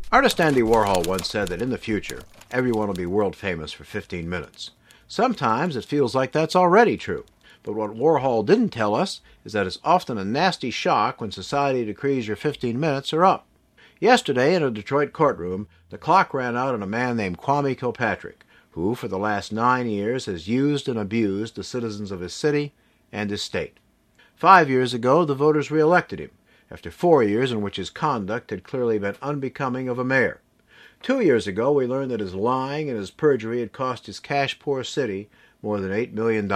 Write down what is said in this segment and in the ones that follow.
Artist Andy Warhol once said that in the future, everyone will be world famous for 15 minutes. Sometimes it feels like that's already true. But what Warhol didn't tell us is that it's often a nasty shock when society decrees your 15 minutes are up. Yesterday, in a Detroit courtroom, the clock ran out on a man named Kwame Kilpatrick, who for the last 9 years has used and abused the citizens of his city and his state. 5 years ago, the voters re-elected him, after 4 years in which his conduct had clearly been unbecoming of a mayor. 2 years ago, we learned that his lying and his perjury had cost his cash-poor city more than $8 million.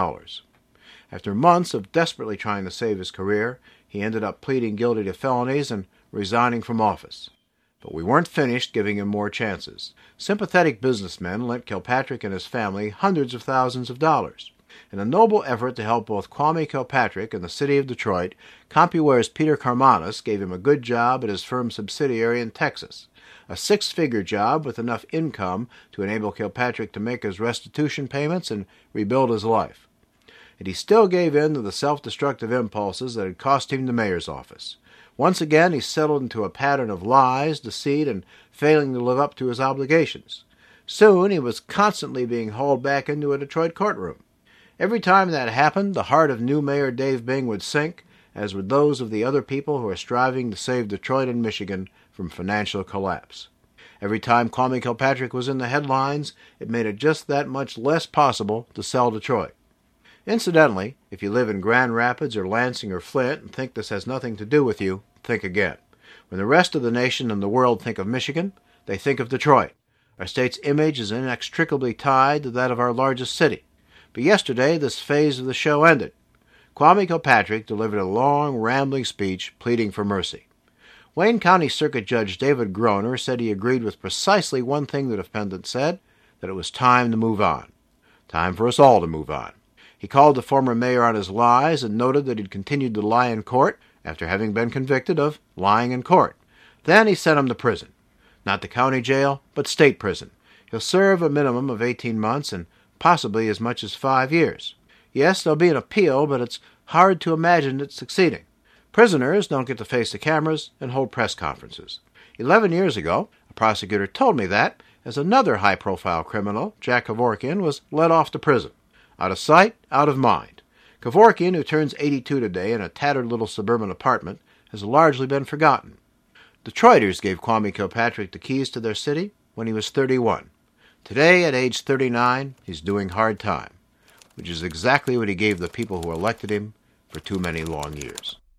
After months of desperately trying to save his career, he ended up pleading guilty to felonies and resigning from office. But we weren't finished giving him more chances. Sympathetic businessmen lent Kilpatrick and his family hundreds of thousands of dollars. In a noble effort to help both Kwame Kilpatrick and the city of Detroit, CompuWare's Peter Karmanos gave him a good job at his firm's subsidiary in Texas, a six-figure job with enough income to enable Kilpatrick to make his restitution payments and rebuild his life. And he still gave in to the self-destructive impulses that had cost him the mayor's office. Once again, he settled into a pattern of lies, deceit, and failing to live up to his obligations. Soon, he was constantly being hauled back into a Detroit courtroom. Every time that happened, the heart of new Mayor Dave Bing would sink, as would those of the other people who are striving to save Detroit and Michigan from financial collapse. Every time Kwame Kilpatrick was in the headlines, it made it just that much less possible to sell Detroit. Incidentally, if you live in Grand Rapids or Lansing or Flint and think this has nothing to do with you, think again. When the rest of the nation and the world think of Michigan, they think of Detroit. Our state's image is inextricably tied to that of our largest city. But yesterday, this phase of the show ended. Kwame Kilpatrick delivered a long, rambling speech pleading for mercy. Wayne County Circuit Judge David Groner said he agreed with precisely one thing the defendant said, that it was time to move on. Time for us all to move on. He called the former mayor on his lies and noted that he'd continued to lie in court after having been convicted of lying in court. Then he sent him to prison. Not the county jail, but state prison. He'll serve a minimum of 18 months and possibly as much as 5 years. Yes, there'll be an appeal, but it's hard to imagine it succeeding. Prisoners don't get to face the cameras and hold press conferences. 11 years ago, a prosecutor told me that, as another high-profile criminal, Jack Kevorkian, was let off to prison. Out of sight, out of mind. Kevorkian, who turns 82 today in a tattered little suburban apartment, has largely been forgotten. Detroiters gave Kwame Kilpatrick the keys to their city when he was 31. Today, at age 39, he's doing hard time, which is exactly what he gave the people who elected him for too many long years.